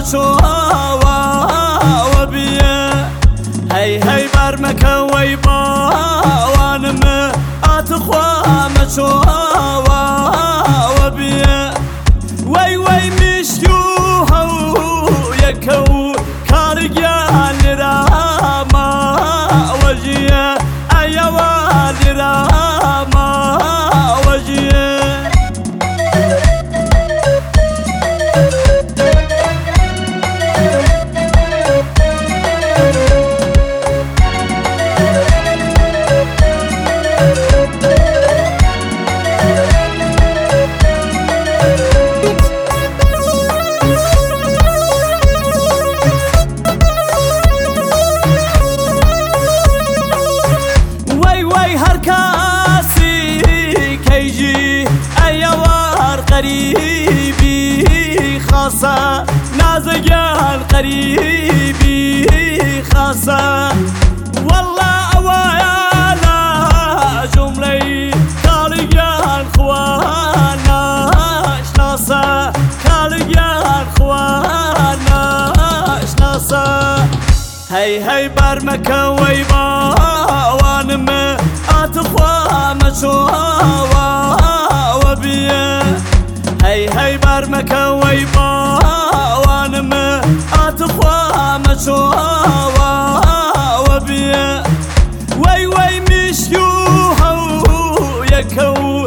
مشوا وبيا هي هي برمك ويبا وانم اتخوا مشوا وبيا وي وي مشيوها يكو كارجان راما وجيا ايوا راما وجيا هركاسي كيجي ايوار قريبي خاصة نازقان قريبي خاصة والله اوايانا جملي كالقان خوانا شناصة كالقان خوانا شناصة هي هي برمكة ويبا وانم اتخوا مشوا وبيا هي هي برمك ويبا وانم اتخوا مشوا وبيا وي وي مشيوها يكو